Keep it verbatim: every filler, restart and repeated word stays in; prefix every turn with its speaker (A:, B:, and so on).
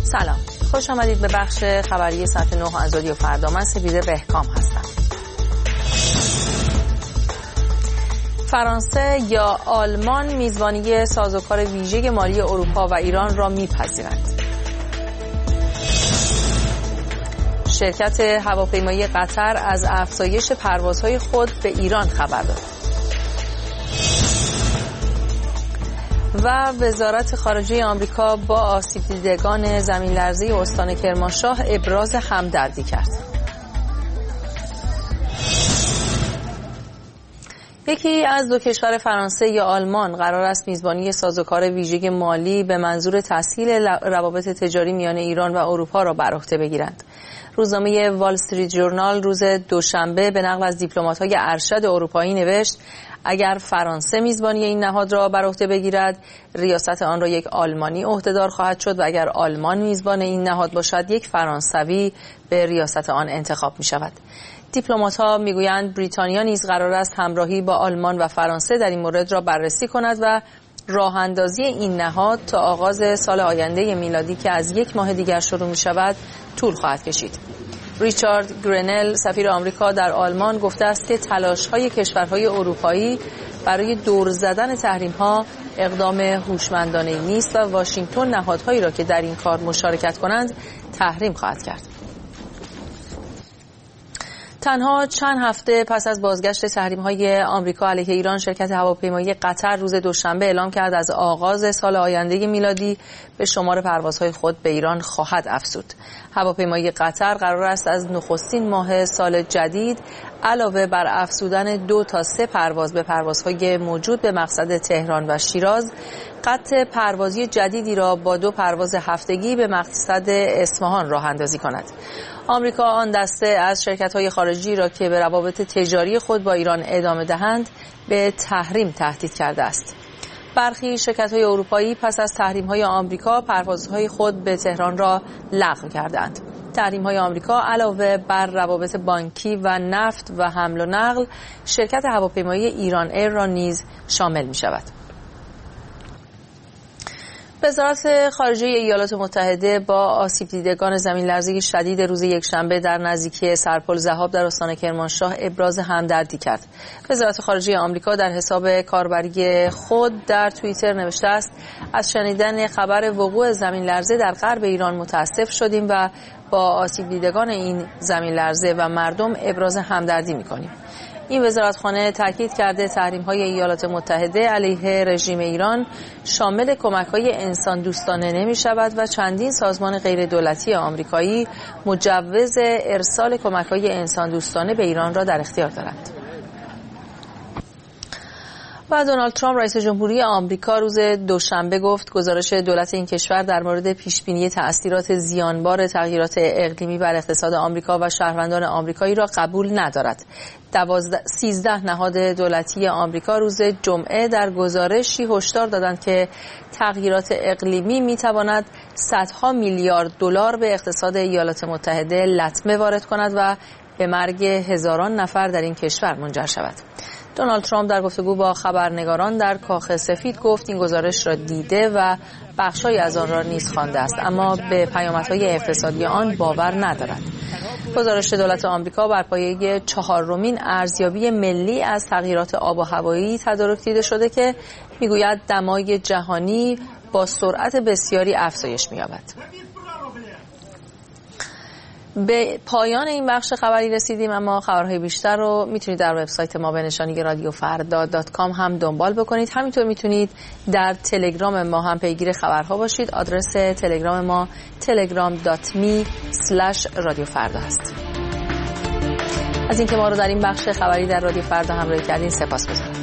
A: سلام، خوش آمدید به بخش خبری ساعت نه از رادیو فردا. من سپیده بهکام هستم. فرانسه یا آلمان میزبانی سازوکار ویژه مالی اروپا و ایران را میپذیرند. شرکت هواپیمایی قطر از افزایش پروازهای خود به ایران خبر داد. و وزارت خارجه آمریکا با آسیب دیدگان زمین لرزه استان کرمانشاه ابراز همدردی کرد. یکی از دو کشور فرانسه یا آلمان قرار است میزبانی سازوکار ویژه مالی به منظور تسهیل روابط تجاری میان ایران و اروپا را بر عهده بگیرند. روزنامه وال استریت ژورنال روز دوشنبه به نقل از دیپلمات‌های ارشد اروپایی نوشت اگر فرانسه میزبانی این نهاد را بر عهده بگیرد، ریاست آن را یک آلمانی عهدهدار خواهد شد و اگر آلمان میزبان این نهاد باشد، یک فرانسوی به ریاست آن انتخاب می شود. دیپلمات‌ها میگویند بریتانیا نیز قرار است همراهی با آلمان و فرانسه در این مورد را بررسی کند و راه اندازی این نهاد تا آغاز سال آینده میلادی که از یک ماه دیگر شروع می شود طول خواهد کشید. ریچارد گرنل سفیر آمریکا در آلمان گفته است که تلاش‌های کشورهای اروپایی برای دور زدن تحریم‌ها اقدام هوشمندانه‌ای نیست و واشنگتن نهادهایی را که در این کار مشارکت کنند تحریم خواهد کرد. تنها چند هفته پس از بازگشت تحریم‌های آمریکا علیه ایران، شرکت هواپیمایی قطر روز دوشنبه اعلام کرد از آغاز سال آینده میلادی به شمار پروازهای خود به ایران خواهد افزود. هواپیمایی قطر قرار است از نخستین ماه سال جدید علاوه بر افزودن دو تا سه پرواز به پروازهای موجود به مقصد تهران و شیراز، خط پروازی جدیدی را با دو پرواز هفتگی به مقصد اصفهان راه اندازی کند. آمریکا آن دسته از شرکت‌های خارجی را که به روابط تجاری خود با ایران ادامه دهند به تحریم تهدید کرده است. برخی شرکت‌های اروپایی پس از تحریم‌های آمریکا پروازهای خود به تهران را لغو کردند. تحریم‌های آمریکا علاوه بر روابط بانکی و نفت و حمل و نقل، شرکت هواپیمایی ایران ایر را نیز شامل می‌شود. وزارت خارجه ایالات متحده با آسیب دیدگان زمین لرزه شدید روز یکشنبه در نزدیکی سرپل ذهاب در استان کرمانشاه ابراز همدردی کرد. وزارت خارجه آمریکا در حساب کاربری خود در توییتر نوشته است: از شنیدن خبر وقوع زمین لرزه در غرب ایران متاسف شدیم و با آسیب دیدگان این زمین لرزه و مردم ابراز همدردی می‌کنیم. این وزارتخانه تاکید کرده تحریم‌های ایالات متحده علیه رژیم ایران شامل کمک‌های انسان دوستانه نمی‌شود و چندین سازمان غیردولتی آمریکایی مجوز ارسال کمک‌های انسان دوستانه به ایران را در اختیار دارند. و دونالد ترامپ رئیس جمهوری آمریکا روز دوشنبه گفت گزارش دولت این کشور در مورد پیشبینی تأثیرات زیانبار تغییرات اقلیمی بر اقتصاد آمریکا و شهروندان آمریکایی را قبول ندارد. سیزده نهاد دولتی آمریکا روز جمعه در گزارشی هشدار دادند که تغییرات اقلیمی میتواند صدها میلیارد دلار به اقتصاد ایالات متحده لطمه وارد کند و به مرگ هزاران نفر در این کشور منجر شود. دونالد ترامپ در گفتگو با خبرنگاران در کاخ سفید گفت این گزارش را دیده و بخشای از آن را نیز خوانده است، اما به پیامدهای اقتصادی آن باور ندارد. گزارش دولت آمریکا بر پایه چهارمین ارزیابی ملی از تغییرات آب و هوایی تدارک دیده شده که میگوید دمای جهانی با سرعت بسیاری افزایش می‌یابد. به پایان این بخش خبری رسیدیم، اما خبرهای بیشتر رو میتونید در وبسایت ما به نشانی رادیو فردا دات کام هم دنبال بکنید. همینطور میتونید در تلگرام ما هم پیگیر خبرها باشید. آدرس تلگرام ما تلگرام دات می اسلش رادیو فردا هست. از اینکه ما رو در این بخش خبری در رادیو فردا همراهی کردین سپاسگزارم.